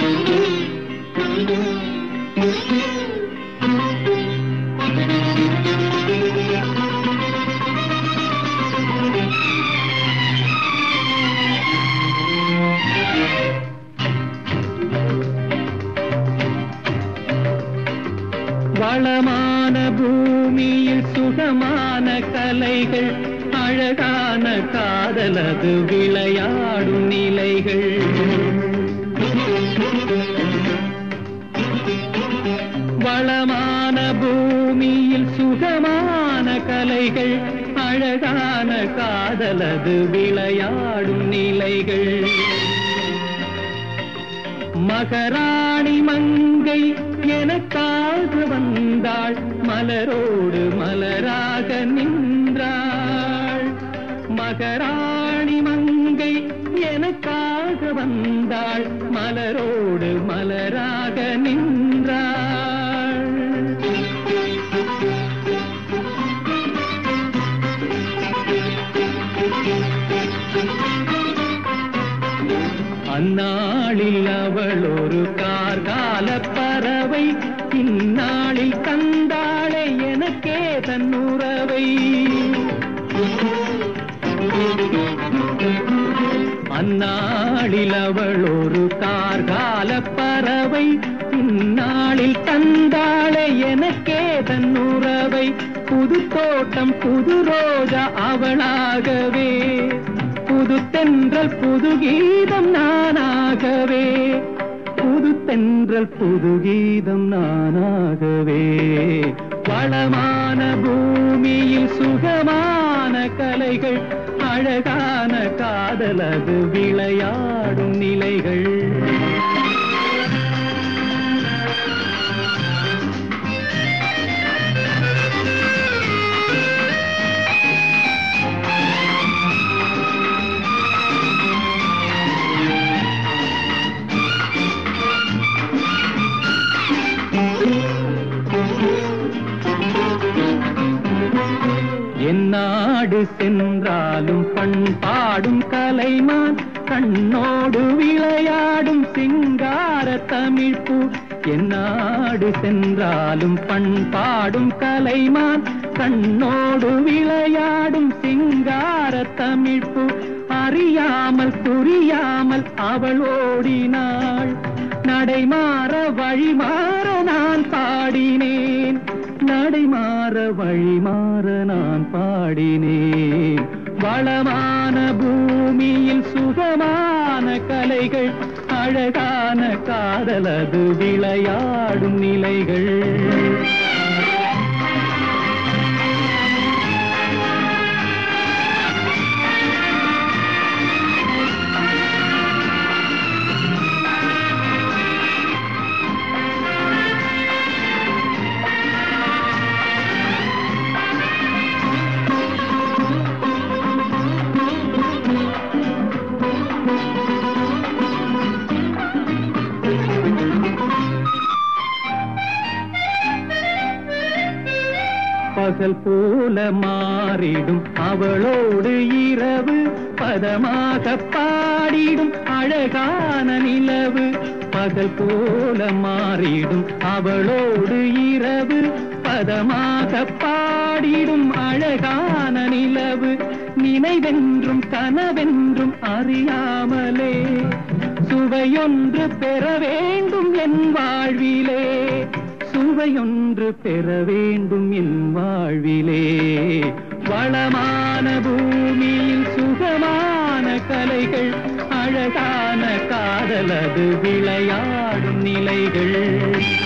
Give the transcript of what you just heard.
வளமான பூமியில் சுகமான கலைகள், அழகான காதலது விளையாடும் நிலைகள். வளமான பூமியில் சுகமான கலைகள், அழகான காதலது விளையாடும் நிலைகள். மகராணி மங்கை எனக்காக வந்தாள், மலரோடு மலராக நின்றாள். மகராணி மங்கை எனக்காக வந்தாள், மலரோடு மலராக நின்றாள். அந்நாளில் அவள் ஒரு கார்கால பறவை, இந்நாளில் தந்தாளே எனக்கே தன்னுறவை. அந்நாளில் அவள் ஒரு கார்கால பறவை, இந்நாளில் தந்தாளே எனக்கே தன்னுறவை. புது தோட்டம் புது ரோஜா அவளாகவே, புது தென்றல் புது கீதம் நானாகவே, புது தென்றல் புது கீதம் நானாகவே. வளமான பூமியில் சுகமான கலைகள், அழகான காதலது விளையாடும் நிலைகள். எந்நாடு சென்றாலும் பண்பாடும் கலைமான், கண்ணோடு விளையாடும் சிங்கார தமிழ்ப்பூ. எந்நாடு சென்றாலும் பண்பாடும் கலைமான், கண்ணோடு விளையாடும் சிங்கார தமிழ்ப்பூ. அறியாமல் புரியாமல் அவள் ஓடினாள், நடைமாற வழிமாற நான் பாடினேன், நடைமாற வழிமாற நான் பாடினேன். வளமான பூமியில் சுகமான கலைகள், அழகான காதலது விளையாடும் நிலைகள். பகல் போல மாறிடும் அவளோடு இரவு, பதமாக பாடிடும் அழகான நிலவு. பகல் போல மாறிடும் அவளோடு இரவு, பதமாக பாடிடும் அழகான நிலவு. நினைவென்றும் கனவென்றும் அறியாமலே, சுவையொன்று பெற வேண்டும் என் வாழ்விலே, சுவையொன்று பெற வேண்டும் என் வாழ்விலே. வளமான பூமியில் சுகமான கலைகள், அழகான காதலது விளையாடும் நிலைகள்.